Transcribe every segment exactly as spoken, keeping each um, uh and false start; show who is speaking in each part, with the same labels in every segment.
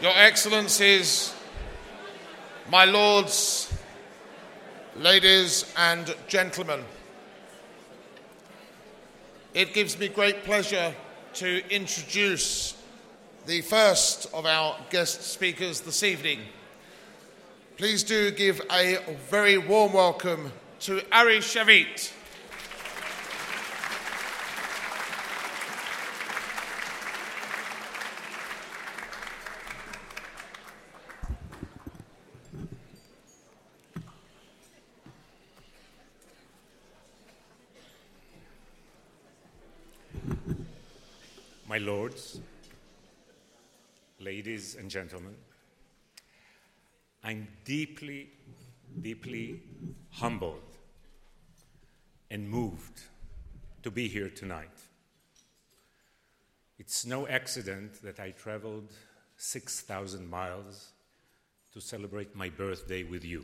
Speaker 1: Your Excellencies, my lords, ladies and gentlemen, it gives me great pleasure to introduce the first of our guest speakers this evening. Please do give a very warm welcome to Ari Shavit.
Speaker 2: My lords, ladies and gentlemen, I'm deeply, deeply humbled and moved to be here tonight. It's no accident that I traveled six thousand miles to celebrate my birthday with you.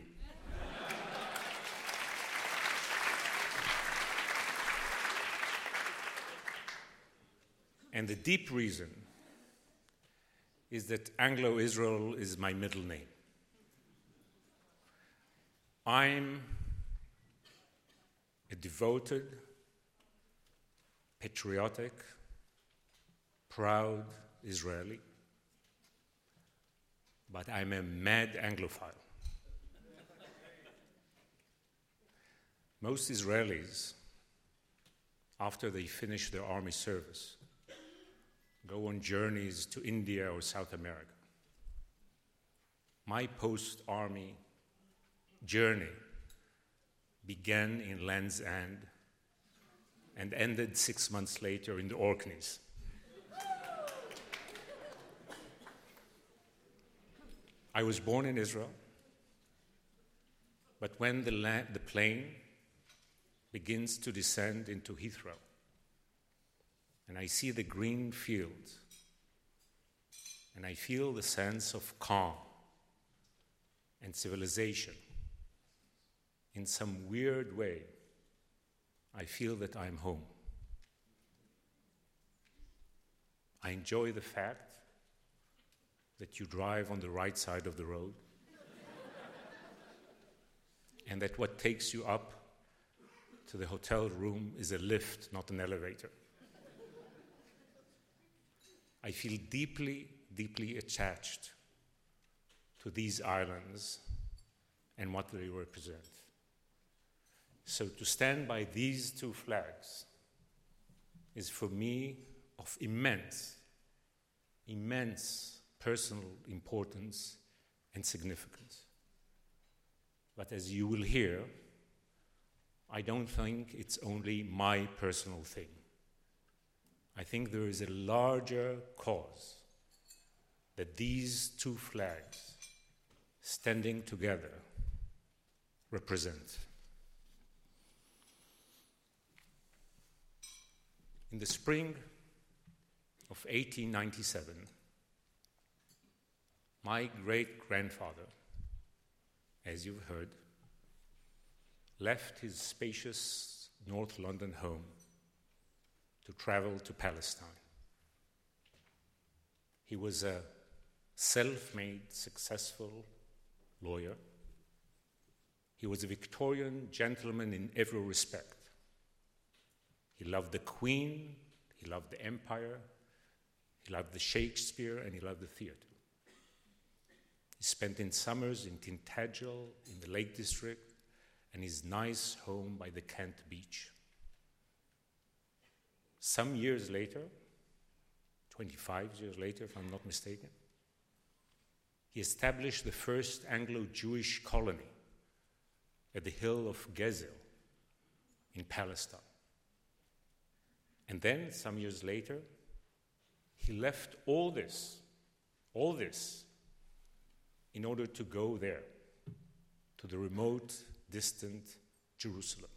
Speaker 2: And the deep reason is that Anglo-Israel is my middle name. I'm a devoted, patriotic, proud Israeli, but I'm a mad Anglophile. Most Israelis, after they finish their army service, go on journeys to India or South America. My post-army journey began in Land's End and ended six months later in the Orkneys. I was born in Israel, but when the, la- the plane begins to descend into Heathrow, and I see the green fields, and I feel the sense of calm and civilization, in some weird way, I feel that I'm home. I enjoy the fact that you drive on the right side of the road, and that what takes you up to the hotel room is a lift, not an elevator. I feel deeply, deeply attached to these islands and what they represent. So to stand by these two flags is for me of immense, immense personal importance and significance. But as you will hear, I don't think it's only my personal thing. I think there is a larger cause that these two flags standing together represent. In the spring of eighteen ninety-seven, my great-grandfather, as you've heard, left his spacious North London home to travel to Palestine. He was a self-made, successful lawyer. He was a Victorian gentleman in every respect. He loved the Queen, he loved the Empire, he loved the Shakespeare, and he loved the theater. He spent in summers in Tintagel, in the Lake District, and his nice home by the Kent beach. Some years later, twenty-five years later, if I'm not mistaken, he established the first Anglo-Jewish colony at the hill of Gezel in Palestine. And then, some years later, he left all this, all this, in order to go there, to the remote, distant Jerusalem.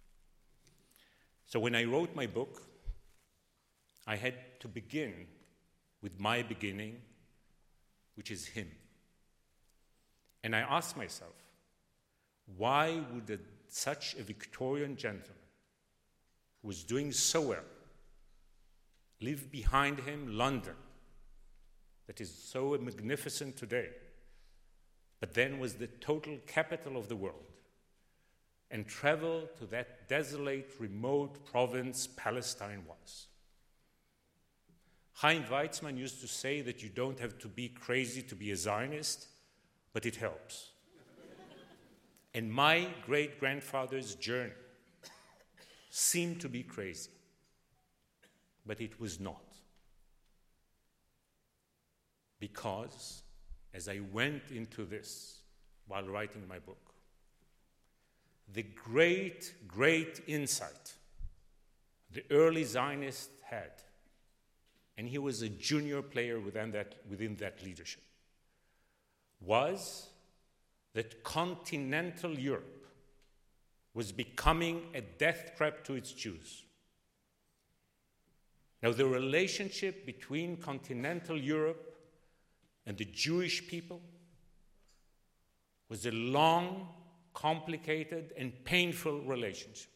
Speaker 2: So when I wrote my book, I had to begin with my beginning, which is him. And I asked myself, why would a, such a Victorian gentleman, who was doing so well, leave behind him London that is so magnificent today, but then was the total capital of the world, and traveled to that desolate, remote province Palestine was. Chaim Weizmann used to say that you don't have to be crazy to be a Zionist, but it helps. And my great-grandfather's journey seemed to be crazy, but it was not. Because as I went into this while writing my book, the great, great insight the early Zionists had, and he was a junior player within that, within that leadership, was that continental Europe was becoming a death trap to its Jews. Now, the relationship between continental Europe and the Jewish people was a long, complicated, and painful relationship.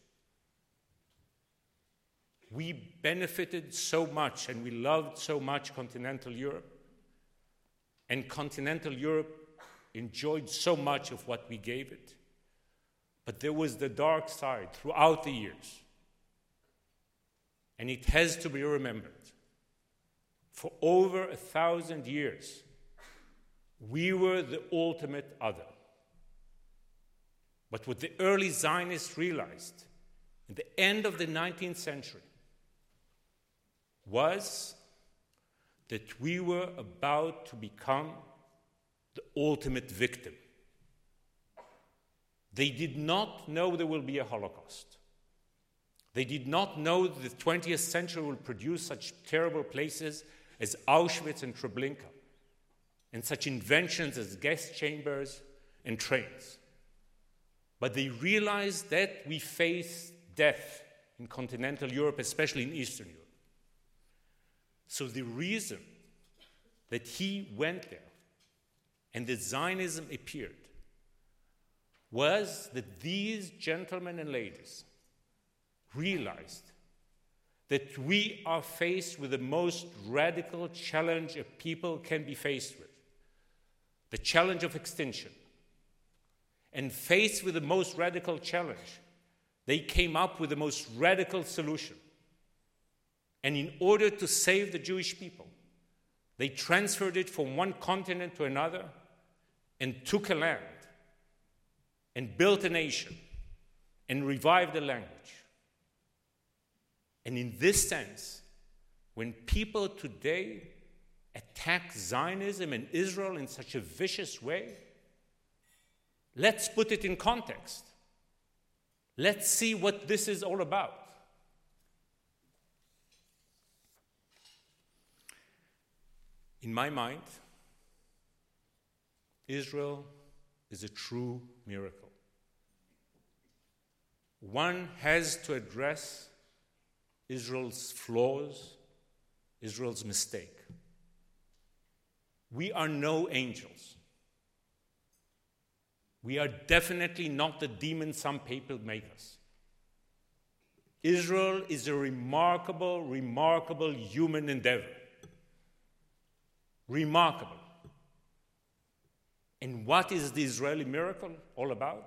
Speaker 2: We benefited so much and we loved so much continental Europe, and continental Europe enjoyed so much of what we gave it. But there was the dark side throughout the years. And it has to be remembered. For over a thousand years, we were the ultimate other. But what the early Zionists realized at the end of the nineteenth century was that we were about to become the ultimate victim. They did not know there will be a Holocaust. They did not know that the twentieth century will produce such terrible places as Auschwitz and Treblinka, and such inventions as gas chambers and trains. But they realized that we face death in continental Europe, especially in Eastern Europe. So the reason that he went there and that Zionism appeared was that these gentlemen and ladies realized that we are faced with the most radical challenge a people can be faced with, the challenge of extinction. And faced with the most radical challenge, they came up with the most radical solution. And in order to save the Jewish people, they transferred it from one continent to another and took a land and built a nation and revived the language. And in this sense, when people today attack Zionism and Israel in such a vicious way, let's put it in context. Let's see what this is all about. In my mind, Israel is a true miracle. One has to address Israel's flaws, Israel's mistake. We are no angels. We are definitely not the demon some people make us. Israel is a remarkable, remarkable human endeavor. Remarkable. And what is the Israeli miracle all about?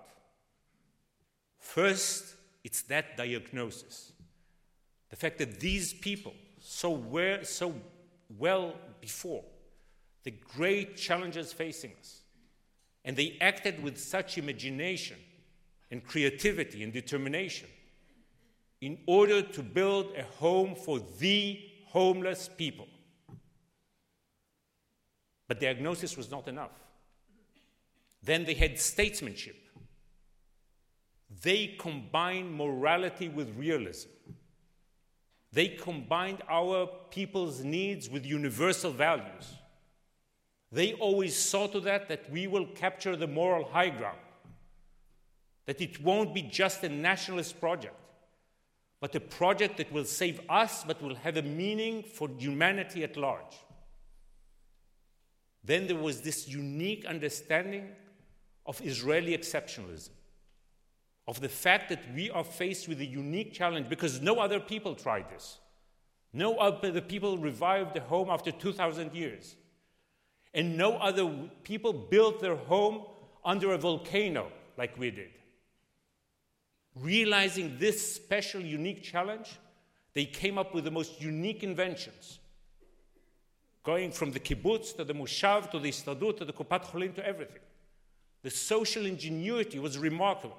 Speaker 2: First, it's that diagnosis. The fact that these people, so, were, so well before the great challenges facing us, and they acted with such imagination and creativity and determination in order to build a home for the homeless people. But diagnosis was not enough. Then they had statesmanship. They combined morality with realism. They combined our people's needs with universal values. They always saw to that that we will capture the moral high ground, that it won't be just a nationalist project, but a project that will save us, but will have a meaning for humanity at large. Then there was this unique understanding of Israeli exceptionalism, of the fact that we are faced with a unique challenge because no other people tried this. No other people revived the home after two thousand years. And no other people built their home under a volcano like we did. Realizing this special, unique challenge, they came up with the most unique inventions, going from the kibbutz to the moshav to the istadut to the kupat cholim to everything. The social ingenuity was remarkable.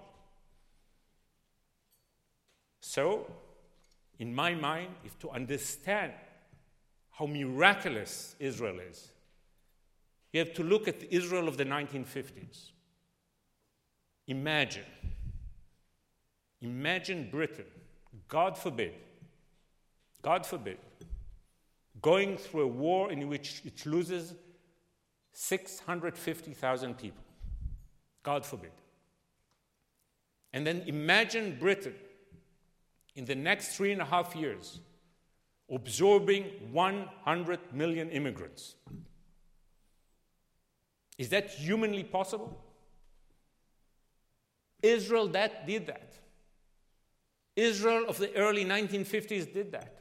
Speaker 2: So, in my mind, if to understand how miraculous Israel is, you have to look at the Israel of the nineteen fifties. Imagine, imagine Britain, God forbid, God forbid, going through a war in which it loses six hundred fifty thousand people. God forbid. And then imagine Britain in the next three and a half years absorbing one hundred million immigrants. Is that humanly possible? Israel that did that. Israel of the early nineteen fifties did that.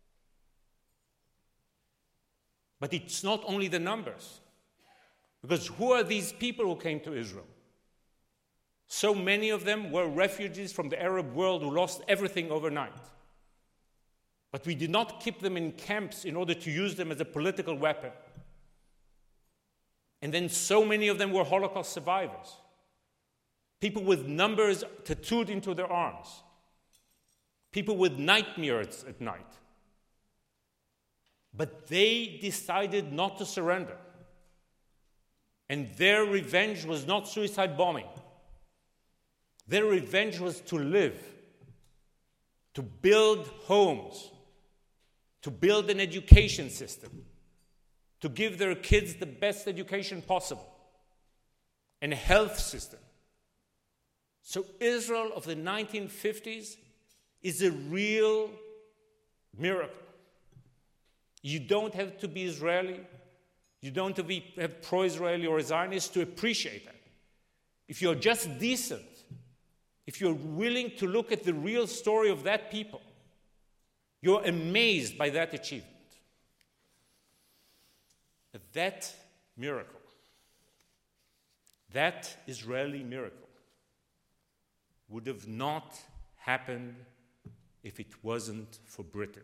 Speaker 2: But it's not only the numbers. Because who are these people who came to Israel? So many of them were refugees from the Arab world who lost everything overnight. But we did not keep them in camps in order to use them as a political weapon. And then so many of them were Holocaust survivors. People with numbers tattooed into their arms. People with nightmares at night. But they decided not to surrender. And their revenge was not suicide bombing. Their revenge was to live, to build homes, to build an education system, to give their kids the best education possible, and a health system. So Israel of the nineteen fifties is a real miracle. You don't have to be Israeli. You don't have to be have pro-Israeli or Zionist to appreciate that. If you're just decent, if you're willing to look at the real story of that people, you're amazed by that achievement. But that miracle, that Israeli miracle, would have not happened if it wasn't for Britain.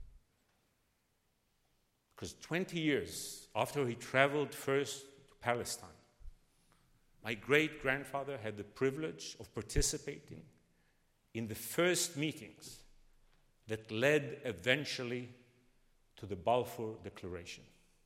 Speaker 2: Because twenty years after he traveled first to Palestine, my great-grandfather had the privilege of participating in the first meetings that led eventually to the Balfour Declaration.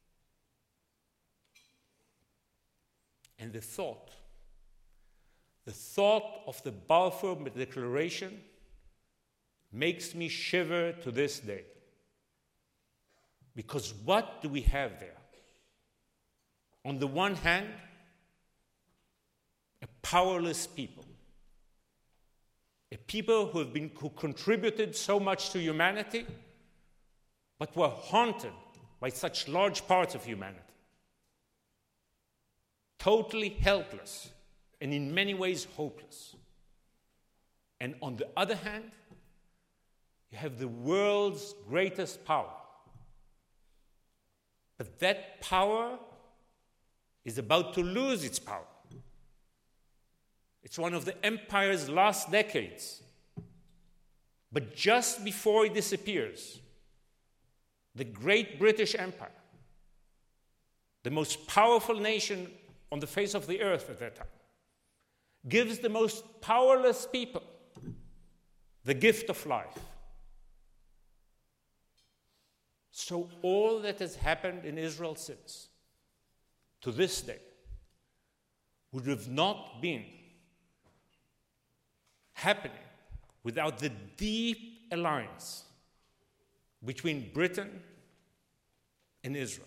Speaker 2: And the thought, the thought of the Balfour Declaration makes me shiver to this day. Because what do we have there? On the one hand, a powerless people. A people who have been who contributed so much to humanity, but were haunted by such large parts of humanity. Totally helpless, and in many ways hopeless. And on the other hand, you have the world's greatest power. But that power is about to lose its power. It's one of the empire's last decades. But just before it disappears, the great British Empire, the most powerful nation on the face of the earth at that time, gives the most powerless people the gift of life. So all that has happened in Israel since, to this day, would have not been happening without the deep alliance between Britain and Israel.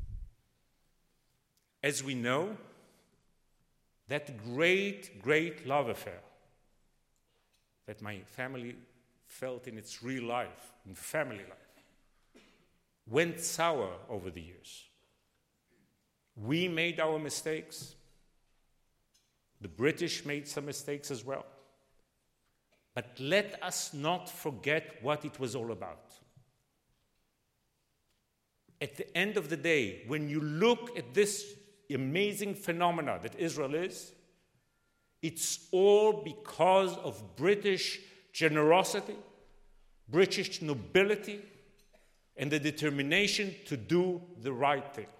Speaker 2: As we know, that great, great love affair that my family felt in its real life, in family life, went sour over the years. We made our mistakes. The British made some mistakes as well. But let us not forget what it was all about. at the end of the day, when you look at this amazing phenomena that Israel is, it's all because of British generosity, British nobility, and the determination to do the right thing.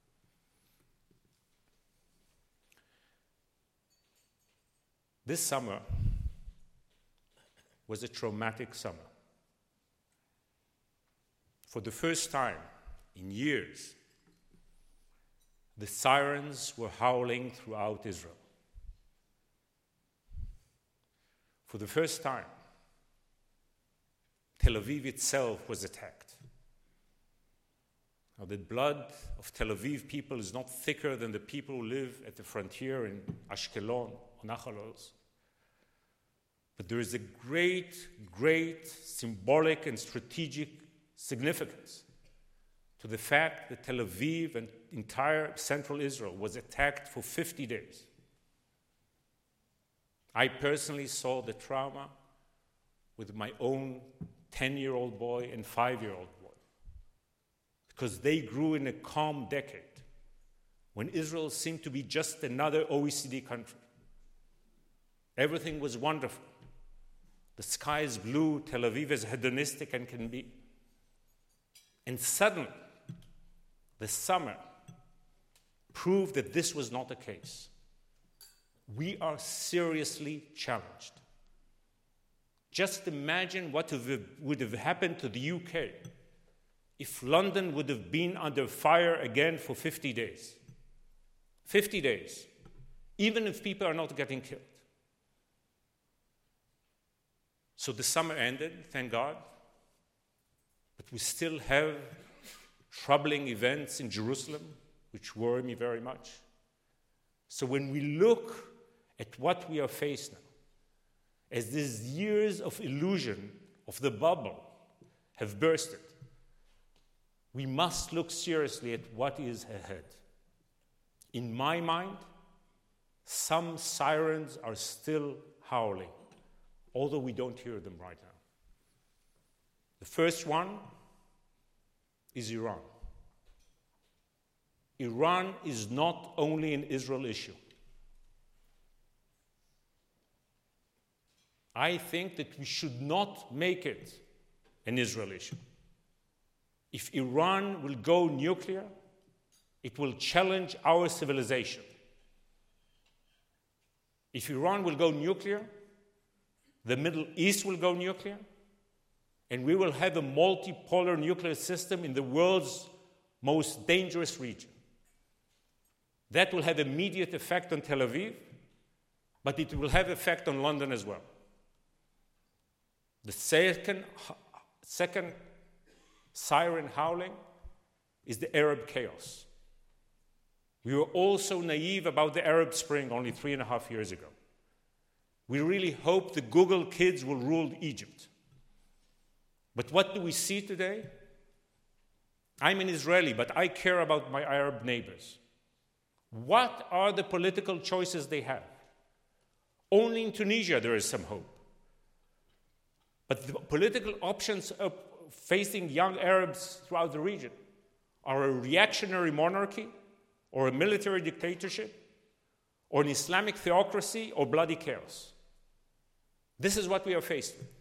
Speaker 2: This summer was a traumatic summer. For the first time in years, the sirens were howling throughout Israel. For the first time, Tel Aviv itself was attacked. Now, the blood of Tel Aviv people is not thicker than the people who live at the frontier in Ashkelon or Nachal Oz. But there is a great, great symbolic and strategic significance to the fact that Tel Aviv and entire central Israel was attacked for fifty days. I personally saw the trauma with my own ten-year-old boy and five-year-old boy, because they grew in a calm decade when Israel seemed to be just another O E C D country. Everything was wonderful. The sky is blue, Tel Aviv is hedonistic and can be. And suddenly, the summer proved that this was not the case. We are seriously challenged. Just imagine what would have happened to the U K if London would have been under fire again for fifty days. fifty days, even if people are not getting killed. So the summer ended, thank God, but we still have troubling events in Jerusalem, which worry me very much. So when we look at what we are faced now, as these years of illusion of the bubble have bursted, we must look seriously at what is ahead. In my mind, some sirens are still howling, although we don't hear them right now. The first one is Iran. Iran is not only an Israel issue. I think that we should not make it an Israel issue. If Iran will go nuclear, it will challenge our civilization. If Iran will go nuclear, the Middle East will go nuclear, and we will have a multipolar nuclear system in the world's most dangerous region. That will have immediate effect on Tel Aviv, but it will have effect on London as well. The second, second siren howling is the Arab chaos. We were all so naive about the Arab Spring only three and a half years ago. We really hope the Google kids will rule Egypt. But what do we see today? I'm an Israeli, but I care about my Arab neighbors. What are the political choices they have? Only in Tunisia there is some hope. But the political options of facing young Arabs throughout the region are a reactionary monarchy, or a military dictatorship, or an Islamic theocracy, or bloody chaos. This is what we are faced with.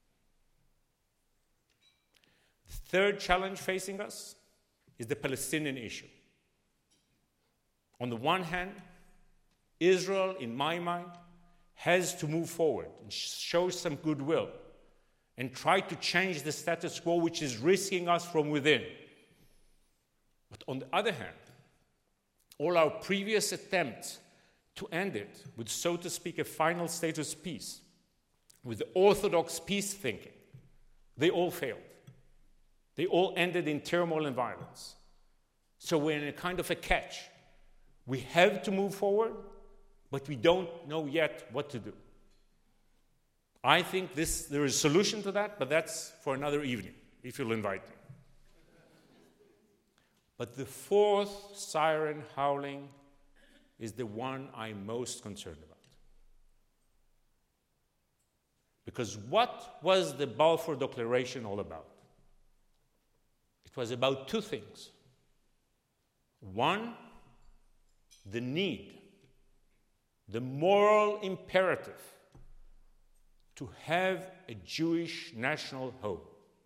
Speaker 2: The third challenge facing us is the Palestinian issue. On the one hand, Israel, in my mind, has to move forward and show some goodwill and try to change the status quo, which is risking us from within. But on the other hand, all our previous attempts to end it with, so to speak, a final status peace, with the orthodox peace thinking, they all failed. They all ended in turmoil and violence. So we're in a kind of a catch. We have to move forward, but we don't know yet what to do. I think this, there is a solution to that, but that's for another evening, if you'll invite me. But the fourth siren howling is the one I'm most concerned about. Because what was the Balfour Declaration all about? it was about two things. One, the need, the moral imperative to have a Jewish national home,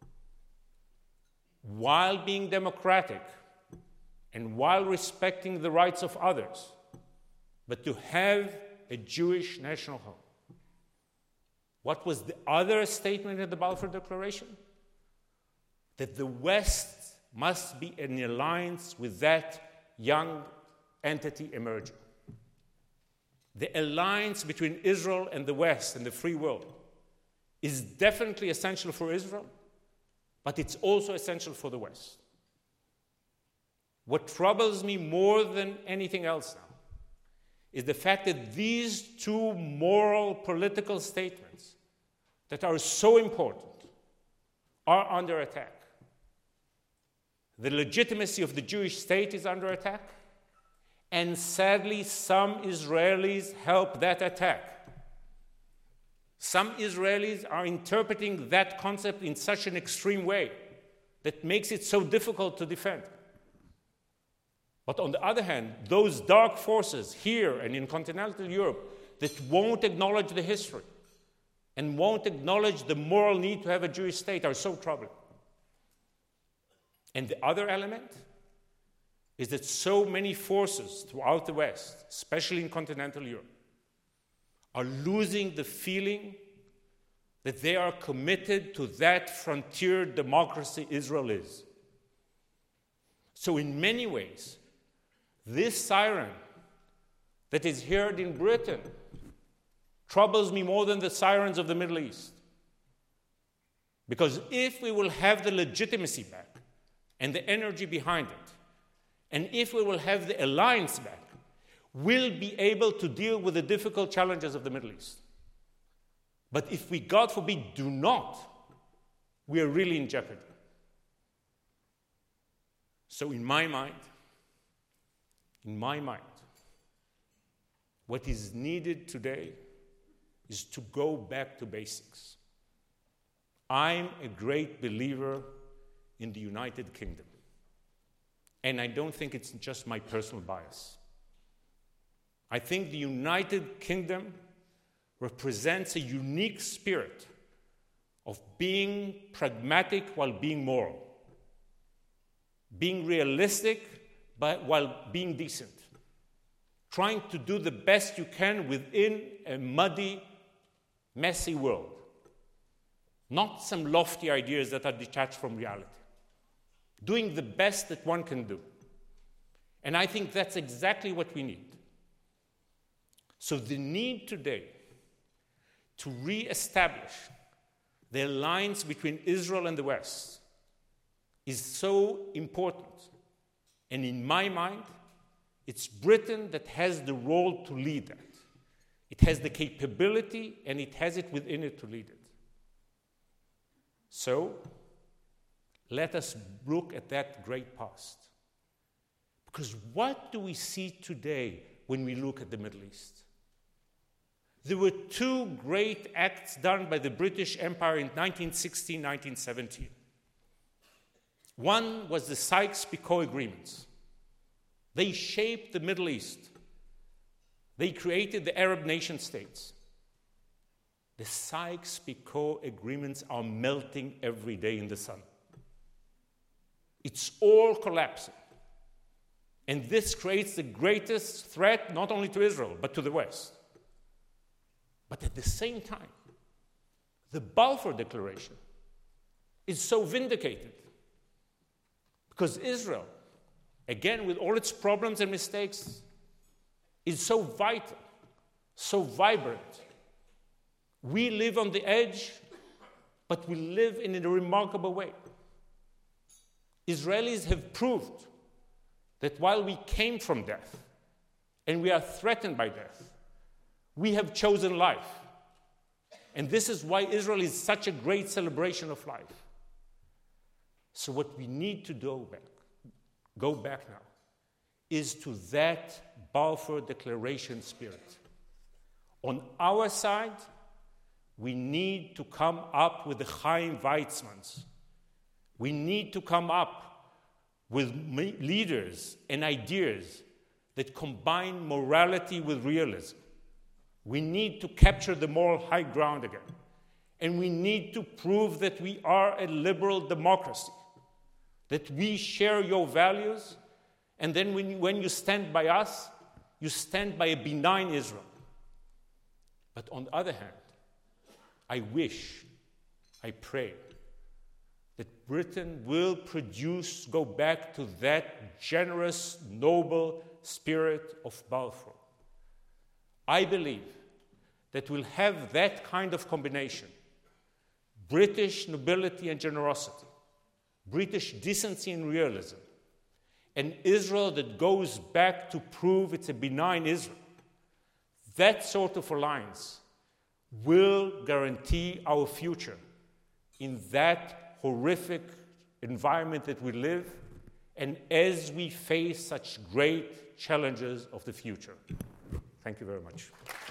Speaker 2: while being democratic and while respecting the rights of others, but to have a Jewish national home. What was the other statement in the Balfour Declaration? That the West must be in alliance with that young entity emerging. The alliance between Israel and the West and the free world is definitely essential for Israel, but it's also essential for the West. What troubles me more than anything else now is the fact that these two moral political statements that are so important are under attack. The legitimacy of the Jewish state is under attack, and sadly, some Israelis help that attack. Some Israelis are interpreting that concept in such an extreme way that makes it so difficult to defend. But on the other hand, those dark forces here and in continental Europe that won't acknowledge the history and won't acknowledge the moral need to have a Jewish state are so troubling. And the other element is that so many forces throughout the West, especially in continental Europe, are losing the feeling that they are committed to that frontier democracy Israel is. So in many ways, this siren that is heard in Britain troubles me more than the sirens of the Middle East. Because if we will have the legitimacy back and the energy behind it, and if we will have the alliance back, we'll be able to deal with the difficult challenges of the Middle East. But if we, God forbid, do not, we are really in jeopardy. So in my mind, in my mind, what is needed today is to go back to basics. I'm a great believer in the United Kingdom. And I don't think it's just my personal bias. I think the United Kingdom represents a unique spirit of being pragmatic while being moral, being realistic but while being decent, trying to do the best you can within a muddy, messy world, not some lofty ideas that are detached from reality, doing the best that one can do. And I think that's exactly what we need. So the need today to re-establish the alliance between Israel and the West is so important. And in my mind, it's Britain that has the role to lead that. It has the capability and it has it within it to lead it. So, let us look at that great past. Because what do we see today when we look at the Middle East? There were two great acts done by the British Empire in nineteen sixteen, nineteen seventeen. One was the Sykes-Picot Agreements. They shaped the Middle East. They created the Arab nation states. The Sykes-Picot Agreements are melting every day in the sun. It's all collapsing. And this creates the greatest threat not only to Israel, but to the West. But at the same time, the Balfour Declaration is so vindicated. Because Israel, again, with all its problems and mistakes, is so vital, so vibrant. We live on the edge, but we live in a remarkable way. Israelis have proved that while we came from death, and we are threatened by death, we have chosen life. And this is why Israel is such a great celebration of life. So what we need to do back, go back now, is to that Balfour Declaration spirit. On our side, we need to come up with the Chaim Weizmanns. We need to come up with me- leaders and ideas that combine morality with realism. We need to capture the moral high ground again. And we need to prove that we are a liberal democracy, that we share your values, and then when you, when you stand by us, you stand by a benign Israel. But on the other hand, I wish, I pray, that Britain will produce, go back to that generous, noble spirit of Balfour. I believe that we'll have that kind of combination: British nobility and generosity, British decency and realism, an Israel that goes back to prove it's a benign Israel. That sort of alliance will guarantee our future in that horrific environment that we live, and as we face such great challenges of the future. Thank you very much.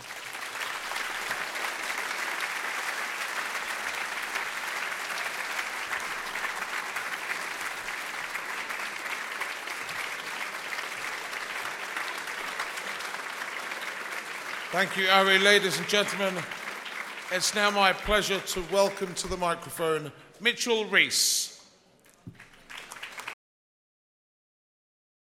Speaker 1: Thank you, Ari. Ladies and gentlemen, it's now my pleasure to welcome to the microphone Mitchell Rees.